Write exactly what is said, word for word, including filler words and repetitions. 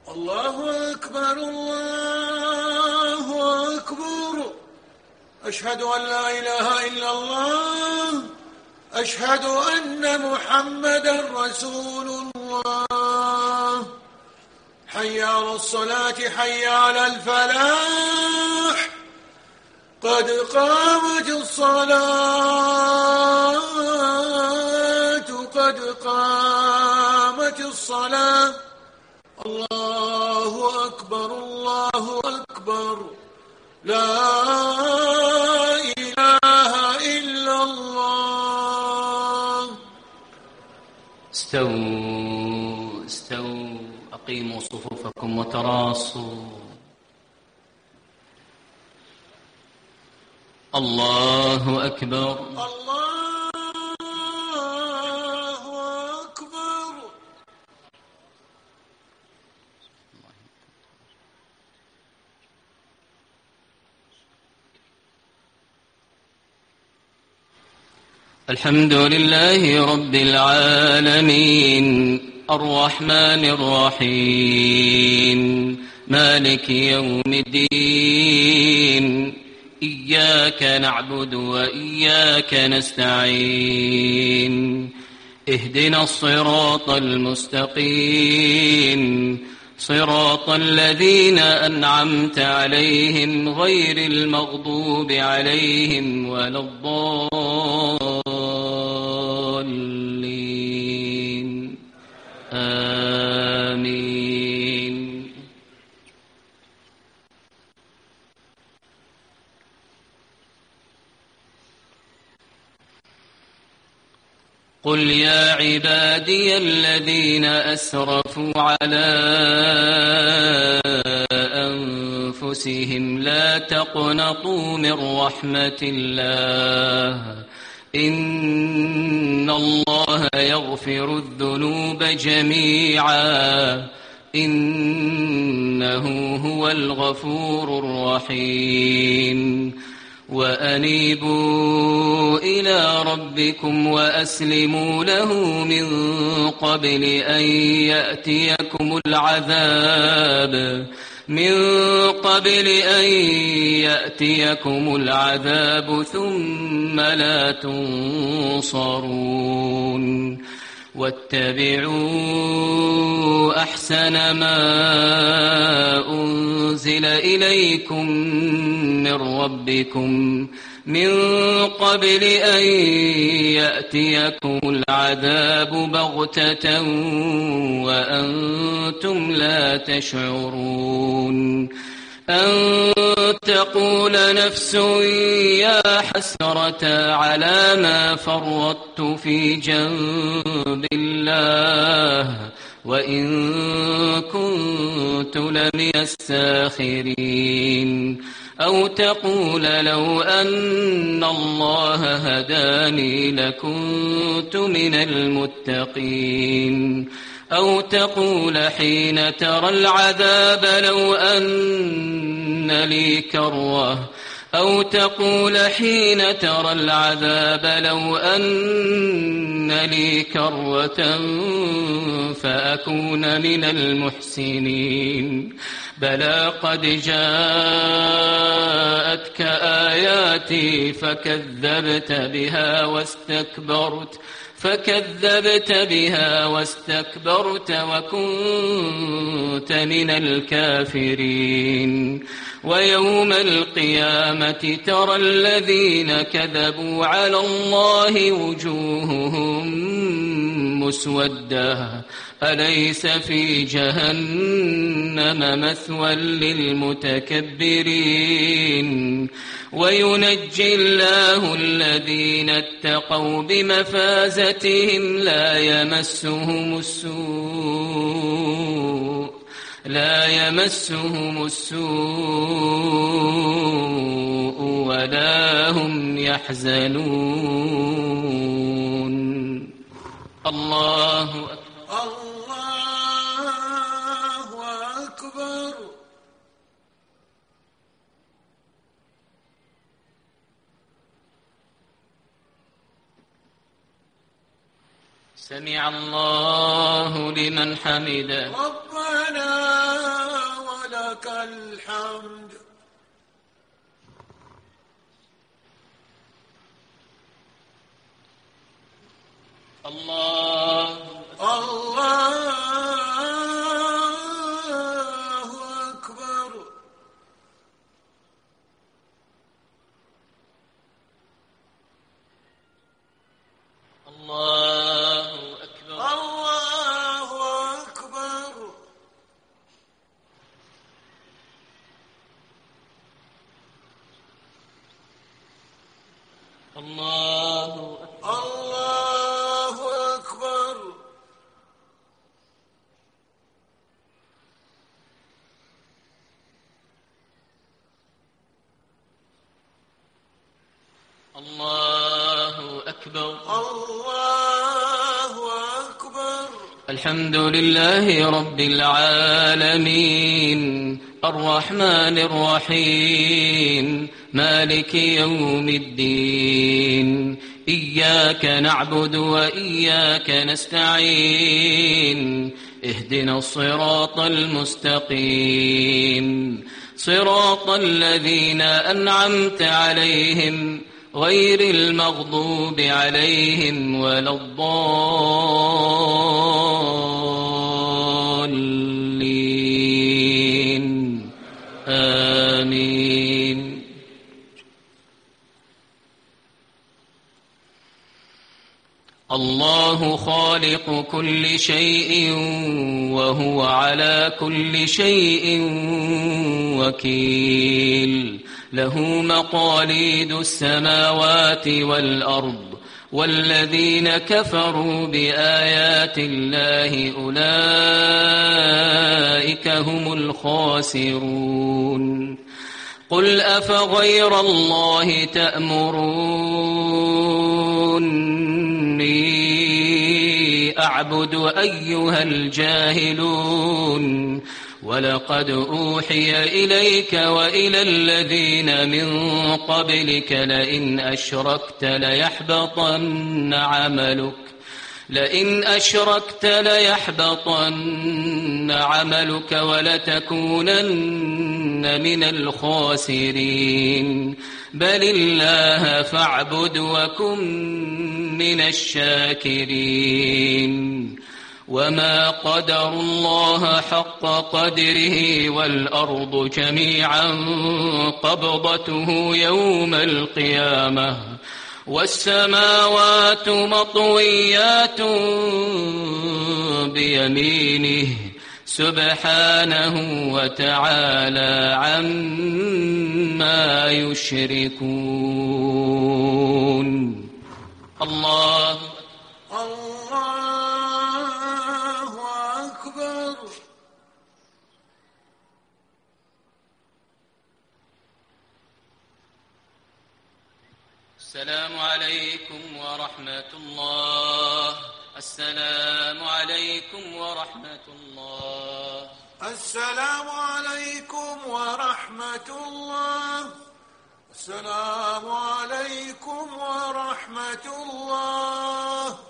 الله أكبر الله أكبر. أشهد أن لا إله إلا الله. أشهد أن محمدا رسول الله. حي على الصلاة حي على الفلاح. قد قامت الصلاة قد قامت الصلاة. الله أكبر الله أكبر. لا إله إلا الله. استووا استووا أقيموا صفوفكم وتراصوا. الله أكبر الله أكبر. الحمد لله رب العالمين الرحمن الرحيم مالك يوم الدين. إياك نعبد وإياك نستعين. اهدنا الصراط المستقيم صراط الذين أنعمت عليهم غير المغضوب عليهم ولا الضالين. آمين. قل يا عبادي الذين أسرفوا على أنفسهم لا تقنطوا من رحمة الله إن الله يغفر الذنوب جميعا إنه هو الغفور الرحيم. وأنيبوا إلى ربكم وأسلموا له من قبل أن يأتيكم العذاب من قبل أن يأتيكم العذاب ثم لا تنصرون. واتبعوا أحسن ما أنزل إليكم من ربكم من قبل أن يأتيكم العذاب بغتة وأنتم لا تشعرون. أن تقول نفس يا حسرة على ما فرطت في جنب الله وإن كنت لمن الساخرين. أو تقول لو أن الله هداني لكنت من المتقين. أو تقول حين ترى العذاب لو أن لي كروة أو تقول حين ترى العذاب لو أن لي كروة فأكون من المحسنين. بلى قد جاءتك آياتي فكذبت بها واستكبرت فكذبت بها واستكبرت وكنت من الكافرين. ويوم القيامة ترى الذين كذبوا على الله وجوههم مسودة أليس في جهنم مثوى للمتكبرين. وينجي الله الذين اتقوا بمفازتهم لا يمسهم السوء لا يمسهم السوء ولا هم يحزنون. الله أكبر. الله أكبر. سمع الله لمن حمده. ربنا الحمد. الله الله أكبر. الله أكبر. الله أكبر. الله الله أكبر. الله أكبر. الله أكبر. الحمد لله رب العالمين الرحمن الرحيم مالك يوم الدين إياك نعبد وإياك نستعين اهدنا الصراط المستقيم صراط الذين أنعمت عليهم غير المغضوب عليهم ولا الضالين آمين. الله خالق كل شيء وهو على كل شيء وكيل له مقاليد السماوات والأرض والذين كفروا بآيات الله أولئك هم الخاسرون. قل أفغير الله تأمروني أعبد أيها الجاهلون ولقد أوحي إليك وإلى الذين من قبلك لئن أشركت ليحبطن عملك لئن أشركت ليحبطن عملك ولتكونن من الخاسرين. بل الله فاعبد وكن من الشاكرين. وما قدروا الله حق قدره والأرض جميعا قبضته يوم القيامة والسماوات مطويات بيمينه سبحانه وتعالى عما يشركون. الله الله أكبر. السلام عليكم ورحمة الله. السلام عليكم ورحمة الله. السلام عليكم ورحمة الله. السلام عليكم ورحمة الله.